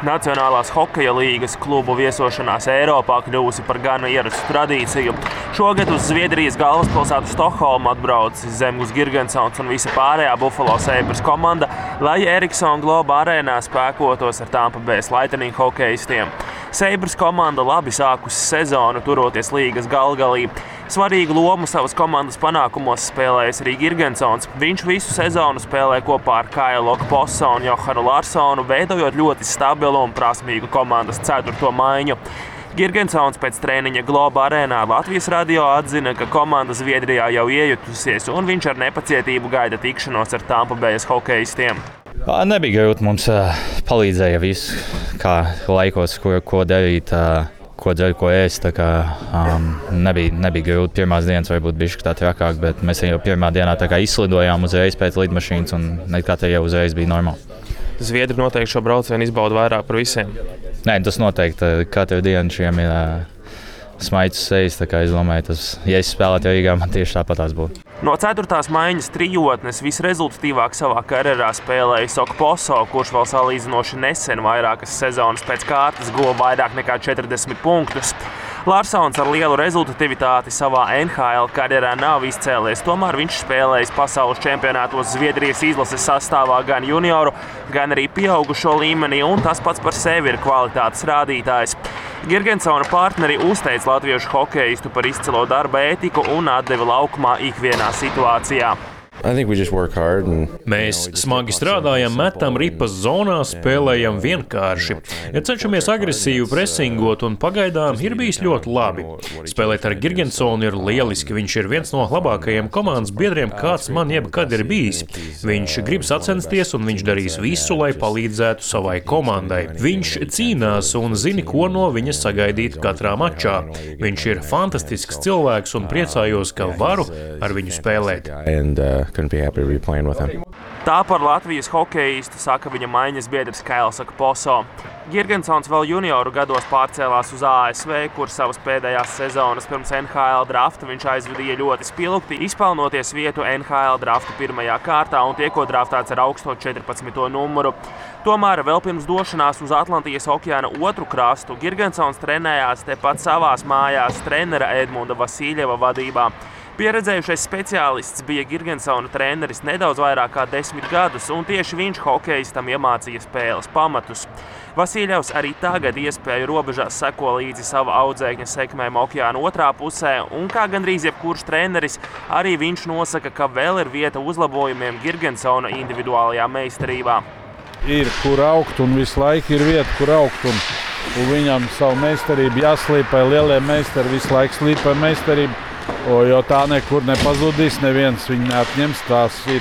Nacionālās hokeja līgas klubu viesošanās Eiropā kļuvusi par gana ierastu tradīciju. Šogad uz Zviedrijas galvaspilsētu Stokholmu atbrauc Zemgus Girgensons un visa pārējā Buffalo Sabres komanda, lai Ericsson Globe arēnā spēkotos ar Tampa Bay Lightning hokejistiem. Sabres komanda labi sākusi sezonu, turoties līgas galgalī. Svarīgu lomu savas komandas panākumos spēlējis arī Girgensons. Viņš visu sezonu spēlē kopā ar Kailu Okposo un Johanu Larsonu, veidojot ļoti stabilu un prasmīgu komandas 4. maiņu. Girgensons pēc treniņa Globe arēnā Latvijas radio atzina, ka komanda Zviedrijā jau iejutusies un viņš ar nepacietību gaida tikšanos ar Tampa Bayas hokejistiem. Nebija grūti, mums palīdzēja viss, kā laikos, ko darīt, ko dzert, ko ēst. Nebija grūti. Pirmās dienas varbūt bišķi tā trakāk, bet mēs jau pirmā dienā izslidojām uzreiz pēc lidmašīnas un nekā te jau uzreiz bija normāli. Zviedri noteikti šo braucienu izbauda vairāk par visiem. Nē, tas noteikti. Katru dienu šiem ir smaids sejas. Es domāju, ja es spēlētu Rīgā, man tieši tāpat tās būtu. No 4. maiņas trijotnes visrezultatīvāk savā karjerā spēlējis Okposo, kurš vēl salīdzinoši nesen vairākas sezonas pēc kārtas guva vairāk nekā 40 punktus. Larsons ar lielu rezultativitāti savā NHL karjerā nav izcēlies, tomēr viņš spēlējis pasaules čempionātos Zviedrijas izlases sastāvā gan junioru, gan arī pieaugušo līmenī, un tas pats par sevi ir kvalitātes rādītājs. Girgensona partneri uzteica latviešu hokejistu par izcilo darba ētiku un atdeva laukumā ikvienā situācijā. Mēs smagi strādājam, metam ripas zonā, spēlējam vienkārši. Ja cenšamies agresīvi presingot un pagaidām ir bijis ļoti labi. Spēlēt ar Girgensonu ir lieliski, viņš ir viens no labākajiem komandas biedriem, kāds man jebkad ir bijis. Viņš grib sacensties un viņš darīs visu, lai palīdzētu savai komandai. Viņš cīnās un zini, ko no viņa sagaidīt katrā mačā. Viņš ir fantastisks cilvēks un priecājos, ka varu ar viņu spēlēt. Tā par Latvijas hokejistu saka viņa maiņas biedrs Kails Okposo. Girgensons vēl junioru gados pārcēlās uz ASV, kur savas pēdējās sezonas pirms NHL drafta viņš aizvadīja ļoti spilgti, izpelnoties vietu NHL drafta 1. kārtā un tiekot draftāts ar augsto 14. numuru. Tomēr vēl pirms došanās uz Atlantijas okeāna otru krastu Girgensons trenējās tepat savās mājās trenera Edmunda Vasiljeva vadībā. Pieredzējušais speciālists bija Girgensona treneris nedaudz vairāk kā 10 gadus, un tieši viņš hokejistam iemācīja spēles pamatus. Vasiljevs arī tagad iespēju robežās seko līdzi sava audzēkņa sekmēm okeāna otrā pusē, un kā gandrīz jebkurš treneris, arī viņš nosaka, ka vēl ir vieta uzlabojumiem Girgensona individuālajā meistarībā. Ir kur augt, un visu laiku ir vieta, kur augt, un viņam savu meistarību jāslīpē, lielie meistari visu laiku slīpē meistarību. Jo tā nekur nepazudīs, neviens viņu neatņems, tās ir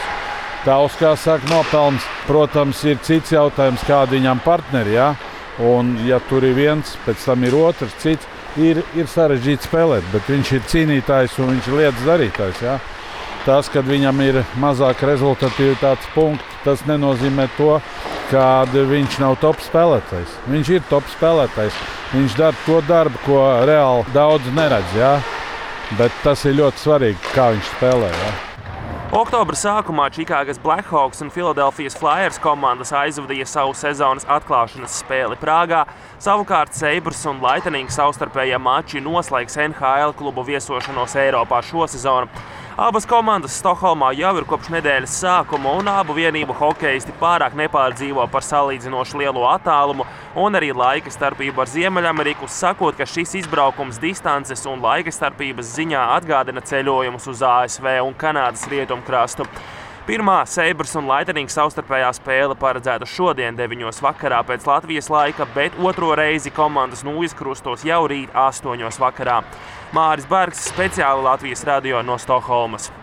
tavs, kā saka, nopelns. Protams, ir cits jautājums, kādi viņam partneri, ja? Un ja tur ir viens, pēc tam ir otrs, cits, ir sarežģīti spēlēt, bet viņš ir cīnītājs un viņš ir lietas darītājs, ja? Tas, kad viņam ir mazāk rezultatīvitātes punkti, tas nenozīmē to, ka viņš nav top spēlētājs. Viņš ir top spēlētājs, viņš dara to darbu, ko reāli daudz neredz, ja? Bet tas ir ļoti svarīgi, kā viņš spēlē. Ja? Oktobra sākumā Čikāgas Blackhawks un Philadelphijas Flyers komandas aizvadīja savu sezonas atklāšanas spēli Prāgā. Savukārt Sabres un Lightning savstarpējie mači noslēgs NHL klubu viesošanos Eiropā šo sezonu. Abas komandas Stokholmā jau ir kopš nedēļas sākuma, un abu vienību hokejisti pārāk nepārdzīvo par salīdzinoši lielo attālumu un arī laika starpību ar Ziemeļameriku, sakot, ka šis izbraukums distances un laika starpības ziņā atgādina ceļojumus uz ASV un Kanādas rietumkrastu. Pirmā Sabres un Lightning savstarpējā spēle paredzēta šodien 9 vakarā pēc Latvijas laika, bet otro reizi komandas nūjas krustos jau rīt 8 vakarā. Māris Bergs, speciāli Latvijas radio no Stokholmas.